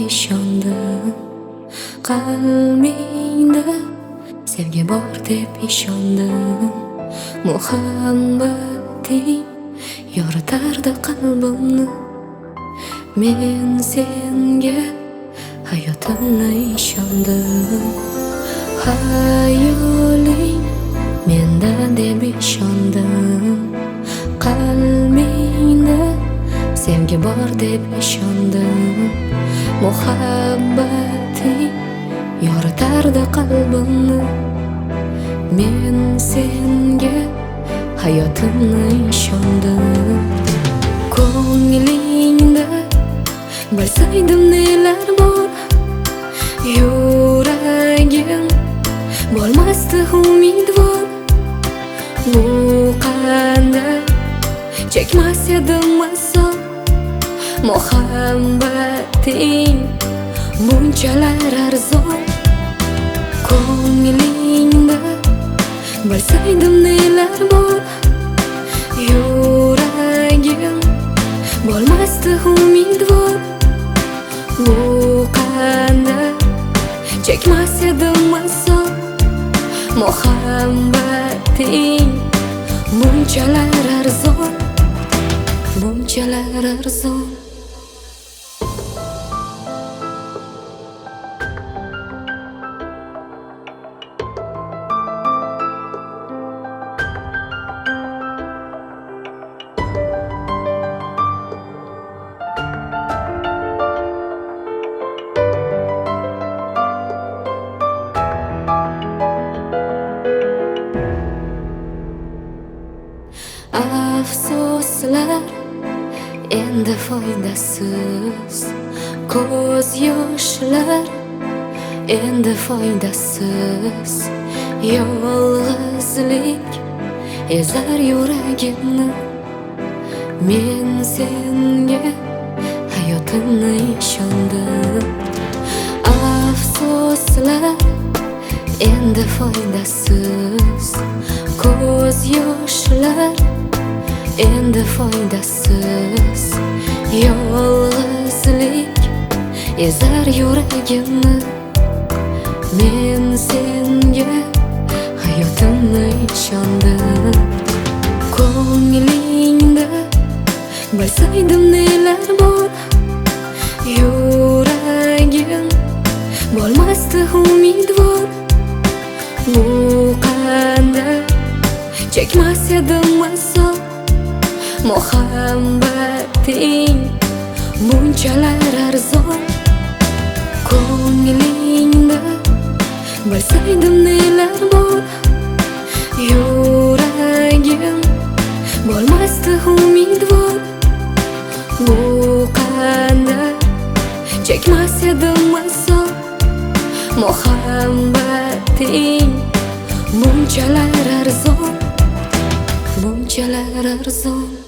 ishondim, qalbingda sevgi bor deb ishondim. Muhabbating yoritardi qalbimni. Men senga hayotimni ishondim. Hayoling mendan deb ishondim. Qalbingda sevgi bor deb ishondim. Muhabbating yoritardi qalbimni. Men senga hayotimni ishondim. Ko'nglingda bilsaydim nelar bor, yuragim bo'lmasdi umidvor. Bu qanday chekmas edim azob, muhabbating bunchalar arzon. Ko'nglingda bilsaydim nelar bor, yuragim bo'lmasdi umidvor. Bu qanday chekmas edim azob, muhabbating bunchalar arzon, bunchalar arzon. Afsuslar endi foydasiz, ko'z yoshlar endi foydasiz. Yolg'izlik ezar yuragimni. Men senga hayotimni ishondim. Afsuslar endi foydasiz, ko'z yoshlar endi foydasiz. Yolg'izlik ezar yuragimni. Men senga hayotimni ishondim. Ko'nglingda bilsaydim nelar bor, yuragim bo'lmasdi umidvor. Bu qanday chekmas edim azob, muhabbating bunchalar arzon. Ko'nglingda bilsaydim nelar bor, yuragim bo'lmasdi umidvor. Bu qanday chekmas edim azob, muhabbating bunchalar arzon, bunchalar arzon.